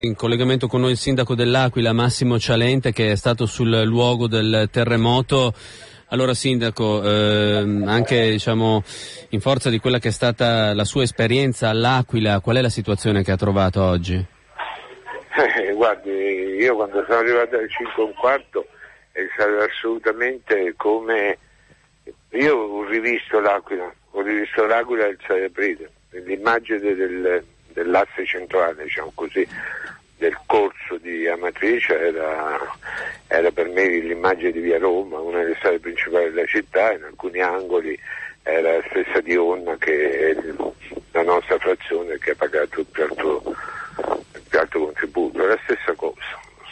In collegamento con noi il sindaco dell'Aquila, Massimo Cialente, che è stato sul luogo del terremoto. Allora sindaco, anche in forza di quella che è stata la sua esperienza all'Aquila, qual è la situazione che ha trovato oggi? Guardi, io quando sono arrivato alle 5:15 è stato assolutamente come... Io ho rivisto l'Aquila il 6 aprile, l'immagine dell'asse centrale, diciamo così, del corso di Amatrice era per me l'immagine di Via Roma, una delle strade principali della città. In alcuni angoli era la stessa di Onna, che è la nostra frazione, che ha pagato il più alto contributo. È la stessa cosa,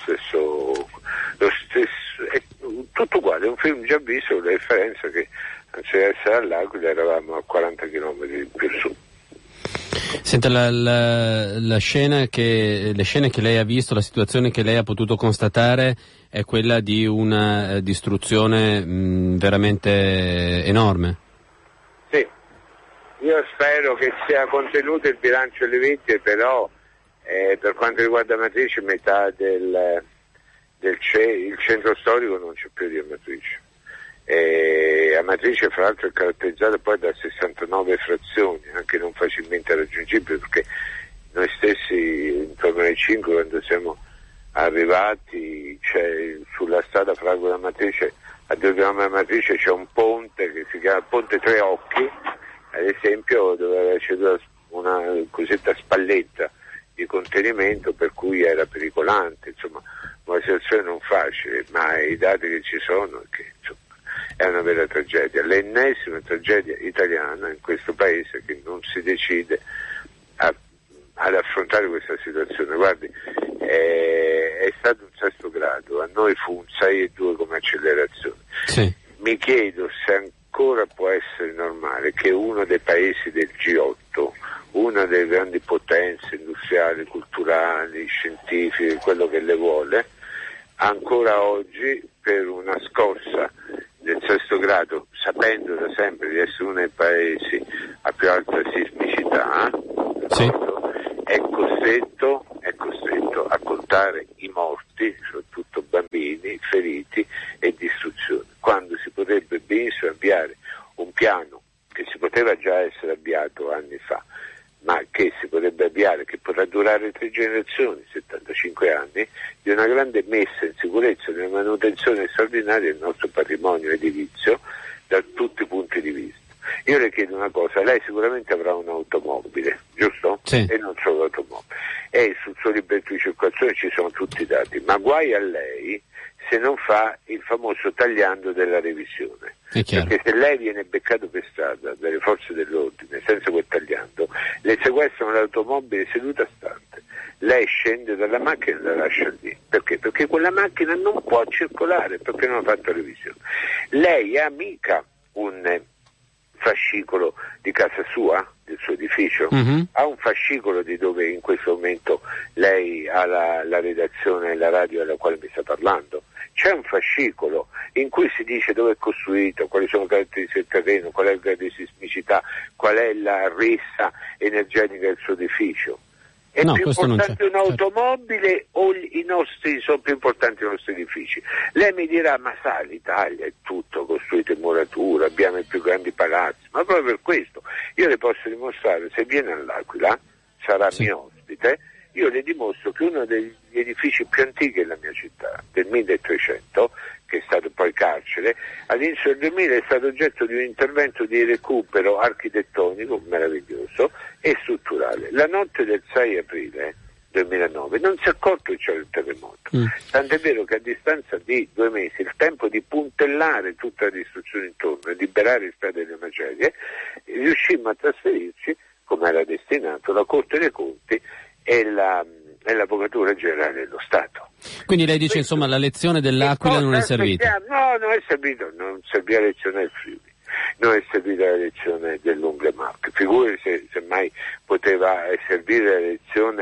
lo stesso, è tutto uguale, è un film già visto, con la differenza che anziché essere all'Aquila eravamo a 40 km più su. Senta, le scene che lei ha visto, la situazione che lei ha potuto constatare è quella di una distruzione veramente enorme. Sì, io spero che sia contenuto il bilancio delle vittime, però per quanto riguarda Amatrice, metà il centro storico non c'è più di Amatrice. Amatrice fra l'altro è caratterizzata poi da 69 frazioni, anche non facilmente raggiungibili, perché noi stessi intorno alle 5, quando siamo arrivati, sulla strada fra Aquila e Amatrice, a 2 km Amatrice c'è un ponte che si chiama Ponte Tre Occhi, ad esempio, dove aveva ceduto una cosiddetta spalletta di contenimento, per cui era pericolante, insomma una situazione non facile, ma i dati che ci sono è che è una vera tragedia, l'ennesima tragedia italiana in questo paese che non si decide ad affrontare questa situazione. Guardi, è stato un sesto grado, a noi fu un 6,2 come accelerazione. Sì. Mi chiedo se ancora può essere normale che uno dei paesi del G8, una delle grandi potenze industriali, culturali, scientifiche, quello che le vuole, ancora oggi per una scossa del sesto grado, sapendo da sempre di essere uno dei paesi a più alta sismicità, sì, è costretto a contare i morti, soprattutto bambini, feriti e distruzioni, quando si potrebbe benissimo avviare un piano che si poteva già essere avviato anni fa, ma che si potrebbe avviare, che potrà durare 3 generazioni, 75 anni, di una grande messa in sicurezza, di una manutenzione straordinaria del nostro patrimonio edilizio da tutti i punti di vista. Io le chiedo una cosa, lei sicuramente avrà un'automobile, giusto? Sì. E non solo l'automobile. E sul suo libretto di circolazione ci sono tutti i dati, ma guai a lei se non fa il famoso tagliando della revisione. Perché se lei viene beccato per strada dalle forze dell'ordine senza quel tagliando, le sequestrano l'automobile seduta stante, lei scende dalla macchina e la lascia lì. Perché? Perché quella macchina non può circolare, perché non ha fatto revisione. Lei ha mica un fascicolo di casa sua, del suo edificio, ha un fascicolo di dove in questo momento lei ha la redazione e la radio alla quale mi sta parlando. C'è un fascicolo in cui si dice dove è costruito, quali sono le caratteristiche del terreno, qual è il grado di sismicità, qual è la ressa energetica del suo edificio. È più importante un'automobile o sono più importanti i nostri edifici? Lei mi dirà, ma sa, l'Italia è tutto costruito in muratura, abbiamo i più grandi palazzi, ma proprio per questo io le posso dimostrare, se viene all'Aquila, sarà mio ospite, io le dimostro che uno degli edifici più antichi della mia città, del 1300, che è stato poi carcere, all'inizio del 2000 è stato oggetto di un intervento di recupero architettonico meraviglioso e strutturale. La notte del 6 aprile 2009 non si è accorto che c'era il terremoto, tant'è vero che a distanza di 2 mesi, il tempo di puntellare tutta la distruzione intorno e liberare le strade delle macerie, riuscimmo a trasferirci, come era destinato, la Corte dei Conti e l'Avvocatura Generale dello Stato. Quindi lei dice, insomma, la lezione dell'Aquila non è servita? No, non è servito, non serviva la lezione del Friuli, non è servita la lezione dell'Umbria Marche. Figuri se mai poteva servire la lezione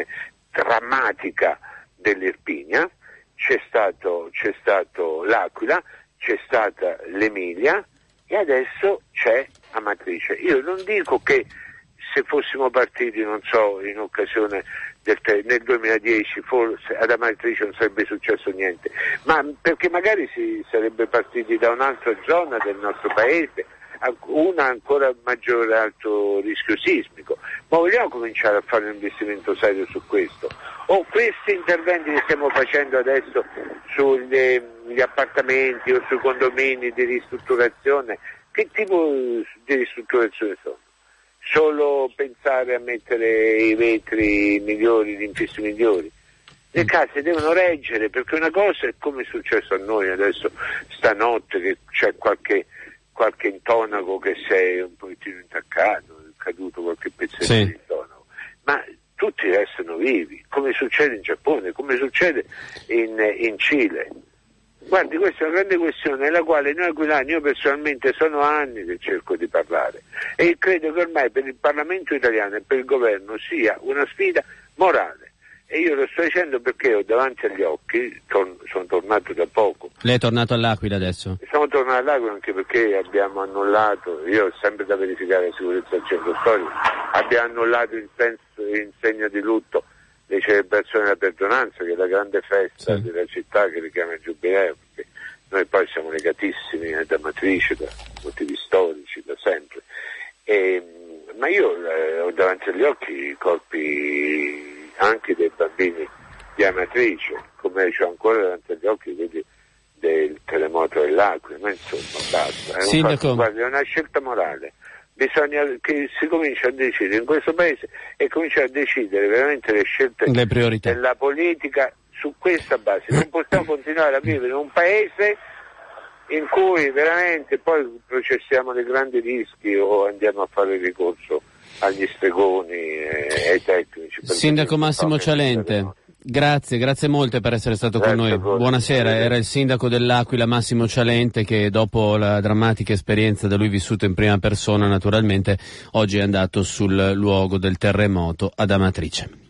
drammatica dell'Irpinia. C'è stato l'Aquila, c'è stata l'Emilia e adesso c'è Amatrice. Io non dico che se fossimo partiti, non so, in occasione nel 2010 forse ad Amatrice non sarebbe successo niente, ma perché magari si sarebbe partiti da un'altra zona del nostro paese, una ancora maggiore alto rischio sismico. Ma vogliamo cominciare a fare un investimento serio su questo? O questi interventi che stiamo facendo adesso sugli appartamenti o sui condomini di ristrutturazione, che tipo di ristrutturazione sono? Solo pensare a mettere i vetri migliori, gli infissi migliori? Le case devono reggere, perché una cosa è come è successo a noi adesso stanotte, che c'è qualche intonaco che si è un pochettino intaccato, è caduto qualche pezzetto di intonaco, ma tutti restano vivi, come succede in Giappone, come succede in Cile. Guardi, questa è una grande questione nella quale noi aquilani, io personalmente sono anni che cerco di parlare, e credo che ormai per il Parlamento italiano e per il governo sia una sfida morale. E io lo sto dicendo perché ho davanti agli occhi, sono tornato da poco. Lei è tornato all'Aquila adesso? Sono tornato all'Aquila anche perché abbiamo annullato, io ho sempre da verificare la sicurezza del centro storico, abbiamo annullato in segno di lutto le celebrazioni della perdonanza, che è la grande festa della città che richiama il Giubileo, perché noi poi siamo legatissimi ad Amatrice da motivi storici, da sempre. Ma io ho davanti agli occhi i corpi anche dei bambini di Amatrice, come c'ho ancora davanti agli occhi quelli del terremoto dell'Aquila, ma insomma basta. Guarda, è una scelta morale. Bisogna che si cominci a decidere in questo paese e cominciare a decidere veramente le scelte della politica su questa base. Non possiamo continuare a vivere in un paese in cui veramente poi processiamo dei grandi rischi o andiamo a fare ricorso agli stregoni e ai tecnici. Sindaco Massimo Cialente, grazie molte per essere stato con noi. Buonasera, era il sindaco dell'Aquila Massimo Cialente, che dopo la drammatica esperienza da lui vissuta in prima persona naturalmente oggi è andato sul luogo del terremoto ad Amatrice.